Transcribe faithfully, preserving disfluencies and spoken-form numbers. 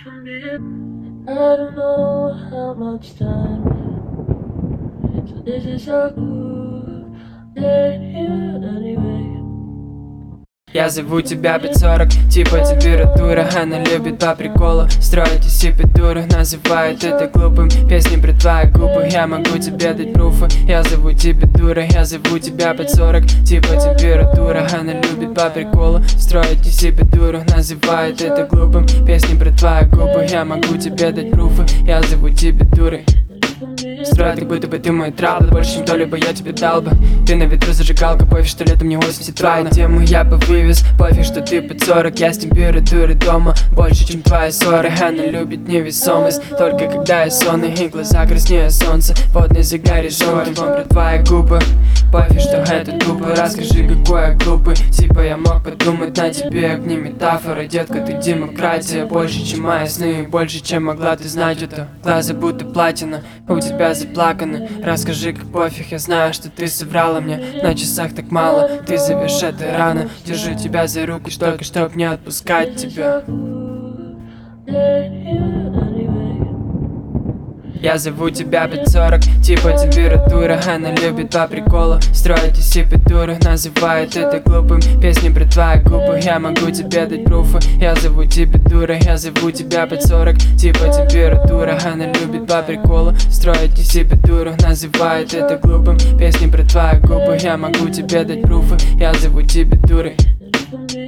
I don't know how much time, so this is a good day here anyway. Я зову тебя пять сорок, типа температура. Она любит по приколу строить из себя дуру. Называет это глупым, песни про твои губы. Я могу тебе дать пруфы. Я зову тебя дура, я зову тебя пять сорок, типа температура. Она любит по приколу строить из себя дуру. Называет это глупым, песни про твои губы. Я могу тебе дать пруфы. Я зову тебя дурой. Строят, как будто бы ты мой трабл. Больше, чем кто-либо я тебе дал бы. Ты на ветру зажигалка, пофиг, что летом не осень, все твои тему я бы вывез. Пофиг, что ты под сорок, я с температурой дома. Больше, чем твои ссоры, она любит невесомость. Только когда я сонный, и глаза краснее солнца. Водный загар и жёлтый, вон про твои губы. Пофиг, что это тупо, расскажи, какой я глупый. Типа я мог подумать на тебе, огни метафоры. Детка, ты демократия, больше, чем мои сны. Больше, чем могла ты знать это. Глаза будто платина, у тебя заплаканы. Расскажи, как пофиг, я знаю, что ты соврала мне. На часах так мало, ты зовешь это рано. Держу тебя за руку, только чтоб не отпускать тебя. Я зову тебя пять сорок, типа температура. Она любит по приколу строить из себя дуру. Называет это глупым, песни про твои губы. Я могу тебе дать пруфы. Я зову тебя дура, я зову тебя пять сорок, типа температура. Она любит по приколу строить из себя дуру. Называет это глупым, песни про твои губы. Я могу тебе дать пруфы. Я зову тебя дурой.